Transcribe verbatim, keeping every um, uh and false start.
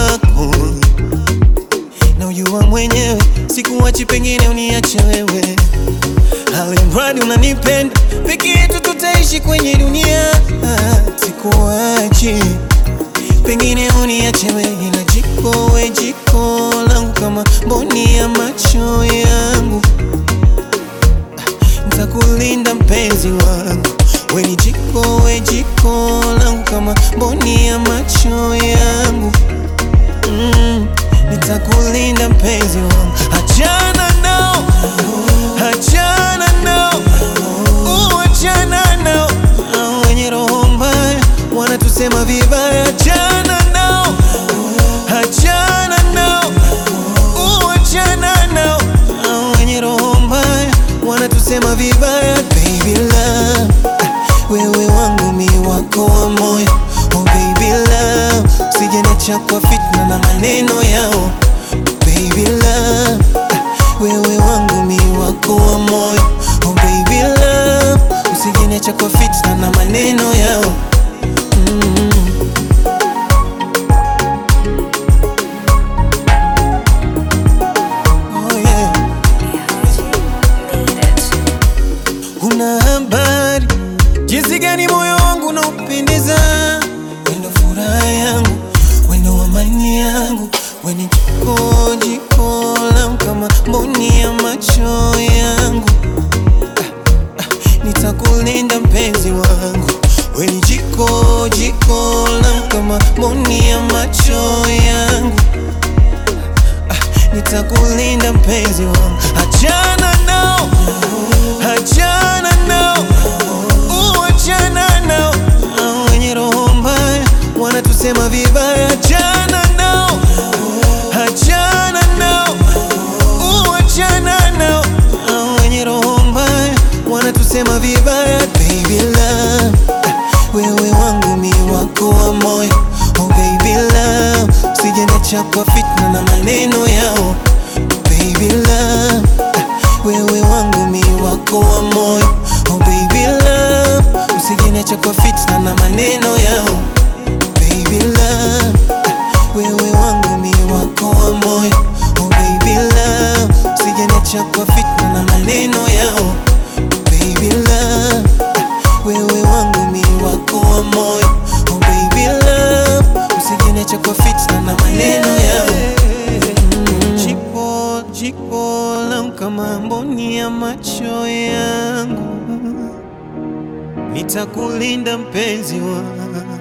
wako, na ujua mwenyewe sikuachi, pengine uniache wewe. Alimradi unanipenda, peke yetu tutaishi kwenye dunia. Sikuachi, pengine uniache wewe. Na jiko we jiko langu, kama mboni ya macho yangu, nitakulinda mpenzi wangu. We ni jiko we jiko langu, kama mboni ya macho yangu. mm, Nitakulinda mpenzi wangu. Achana nao, achana nao, uachana nao, wenye roho mbaya wanatusema vibaya. Achana nao, achana nao, uachana nao, wenye roho mbaya wanatusema vibaya. Baby love, wewe wangu mi wako wa moyo. Oh baby love, usijeniacha kwa fitna na maneno yao. Baby love, wewe wangu mi wako wa moyo. Oh baby love, usijeniacha kwa fitna na maneno yao. mm. Oh yeah. Una habari jinsi gani moyo wangu unaupendeza? Wendo furaha yangu, wendo amani yangu, weni jiko jiko langu, kama mboni ya macho yangu. ah, ah, Nitakulinda mpenzi wangu. Weni jiko jiko langu, kama mboni ya macho yangu. ah, Nitakulinda mpenzi wangu. Achana nao, achana nao, uachana nao, wenye roho mbaya wanatusema vibaya. Achana nao, achana nao, uachana nao, wenye roho mbaya wanatusema vibaya. Baby love, wewe wangu mi wako wa moyo. Oh baby love, usijeniacha kwa fitna na maneno yao. Baby love, wewe wangu mi wako wa moyo. Oh baby love, usijeniacha kwa fitna na maneno yao. Baby love, wewe wangu mi wako wa moyo. Oh baby love, usijeniacha kwa fitna na maneno yao. Baby love, wewe wangu mi wako wa moyo. Oh baby love, usijeniacha kwa fitna na maneno yao. mm. Jiko jiko langu, kama mboni ya macho yangu, nitakulinda mpenzi wangu.